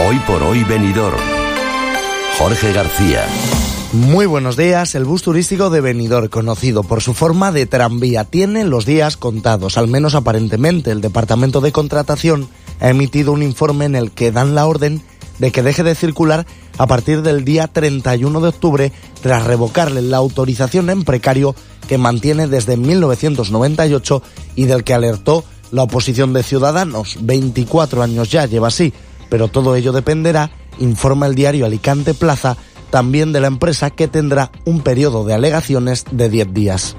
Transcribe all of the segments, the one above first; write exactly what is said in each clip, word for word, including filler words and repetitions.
Hoy por hoy Benidorm. Jorge García. Muy buenos días. El bus turístico de Benidorm, conocido por su forma de tranvía, tiene los días contados, al menos aparentemente. El Departamento de Contratación ha emitido un informe en el que dan la orden de que deje de circular a partir del día treinta y uno de octubre, tras revocarle la autorización en precario que mantiene desde mil novecientos noventa y ocho y del que alertó la oposición de Ciudadanos. veinticuatro años ya lleva así, pero todo ello dependerá, informa el diario Alicante Plaza, también de la empresa, que tendrá un periodo de alegaciones de diez días.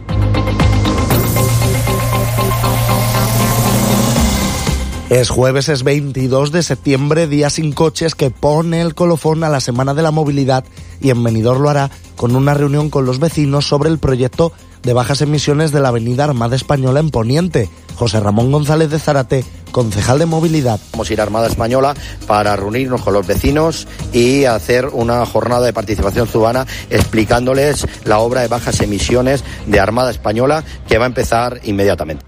Es jueves, es veintidós de septiembre, día sin coches que pone el colofón a la Semana de la Movilidad, y en Benidorm lo hará con una reunión con los vecinos sobre el proyecto de bajas emisiones de la avenida Armada Española en Poniente. José Ramón González de Zárate, concejal de Movilidad. Vamos a ir a Armada Española para reunirnos con los vecinos y hacer una jornada de participación ciudadana explicándoles la obra de bajas emisiones de Armada Española, que va a empezar inmediatamente.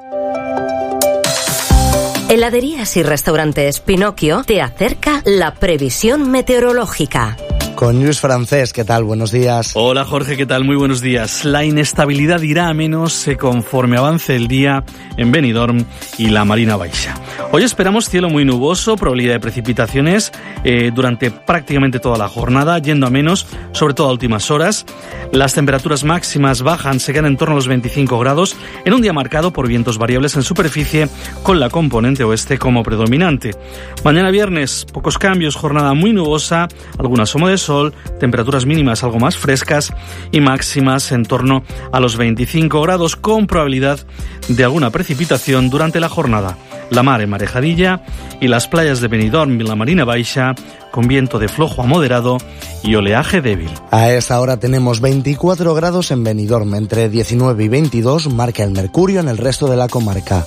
Heladerías y restaurantes Pinocchio te acerca la previsión meteorológica. Con Lluís Francés, ¿qué tal? Buenos días. Hola Jorge, ¿qué tal? Muy buenos días. La inestabilidad irá a menos conforme avance el día en Benidorm y la Marina Baixa. Hoy esperamos cielo muy nuboso, probabilidad de precipitaciones eh, durante prácticamente toda la jornada, yendo a menos, sobre todo a últimas horas. Las temperaturas máximas bajan, se quedan en torno a los veinticinco grados, en un día marcado por vientos variables en superficie, con la componente oeste como predominante. Mañana viernes, pocos cambios, jornada muy nubosa, algún asomo de sol, temperaturas mínimas algo más frescas y máximas en torno a los veinticinco grados, con probabilidad de alguna precipitación durante la jornada. La mar en marejadilla y las playas de Benidorm y la Marina Baixa con viento de flojo a moderado y oleaje débil. A esta hora tenemos veinticuatro grados en Benidorm, entre diecinueve y veintidós marca el mercurio en el resto de la comarca.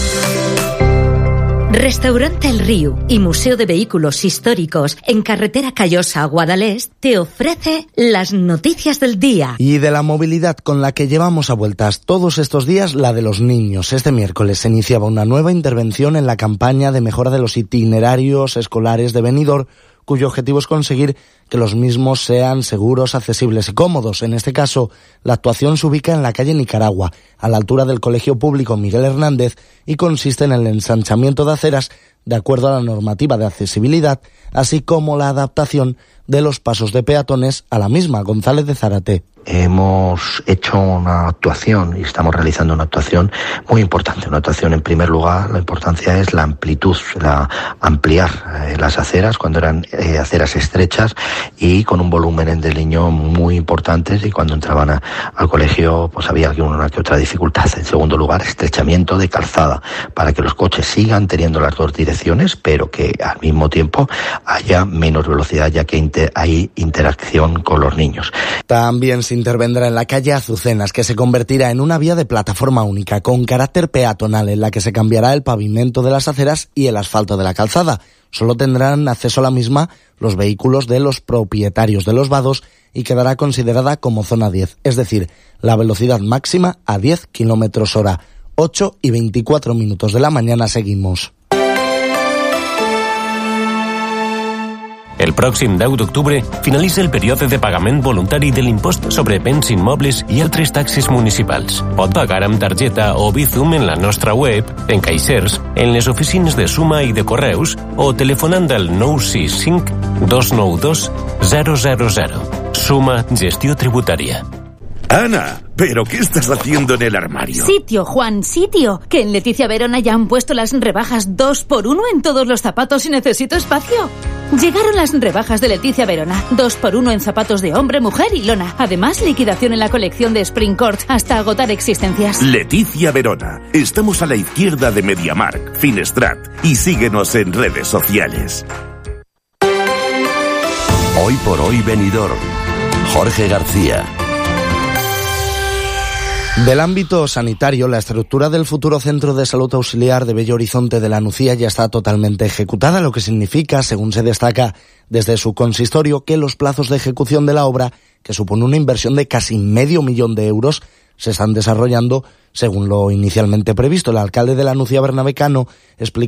Restaurante El Río y Museo de Vehículos Históricos en carretera Callosa a Guadalest te ofrece las noticias del día. Y de la movilidad con la que llevamos a vueltas todos estos días, la de los niños. Este miércoles se iniciaba una nueva intervención en la campaña de mejora de los itinerarios escolares de Benidorm, cuyo objetivo es conseguir que los mismos sean seguros, accesibles y cómodos. En este caso, la actuación se ubica en la calle Nicaragua, a la altura del Colegio Público Miguel Hernández, y consiste en el ensanchamiento de aceras de acuerdo a la normativa de accesibilidad, así como la adaptación de los pasos de peatones a la misma. González de Zárate. Hemos hecho una actuación y estamos realizando una actuación muy importante. Una actuación, en primer lugar, la importancia es la amplitud, la ampliar eh, las aceras cuando eran eh, aceras estrechas y con un volumen de niños muy importantes, y cuando entraban a, al colegio pues había alguna que otra dificultad. En segundo lugar, estrechamiento de calzada para que los coches sigan teniendo las dos direcciones, pero que al mismo tiempo haya menos velocidad, ya que inter- hay interacción con los niños. También se intervendrá en la calle Azucenas, que se convertirá en una vía de plataforma única con carácter peatonal, en la que se cambiará el pavimento de las aceras y el asfalto de la calzada. Solo tendrán acceso a la misma los vehículos de los propietarios de los vados y quedará considerada como zona diez, es decir, la velocidad máxima a diez kilómetros hora. ocho y veinticuatro minutos de la mañana seguimos. El pròxim deu d'octubre finalitza el període de pagament voluntari de l'impost sobre béns immobles i altres taxes municipals. Pot pagar amb targeta o Bizum en la nostra web, en caixers, en les oficines de Suma i de Correus o telefonant al nou sis cinc dos nou dos zero zero zero. Suma Gestió Tributària. Ana, ¿pero qué estás haciendo en el armario? Sitio, Juan, sitio. Que en Leticia Verona ya han puesto las rebajas dos por uno en todos los zapatos y necesito espacio. Llegaron las rebajas de Leticia Verona. dos por uno en zapatos de hombre, mujer y lona. Además, liquidación en la colección de Spring Court hasta agotar existencias. Leticia Verona. Estamos a la izquierda de MediaMarkt, Finestrat, y síguenos en redes sociales. Hoy por hoy Benidorm. Jorge García. Del ámbito sanitario, la estructura del futuro Centro de Salud Auxiliar de Bello Horizonte de la Nucía ya está totalmente ejecutada, lo que significa, según se destaca desde su consistorio, que los plazos de ejecución de la obra, que supone una inversión de casi medio millón de euros, se están desarrollando según lo inicialmente previsto. El alcalde de la Nucía, Bernabé Cano, explicó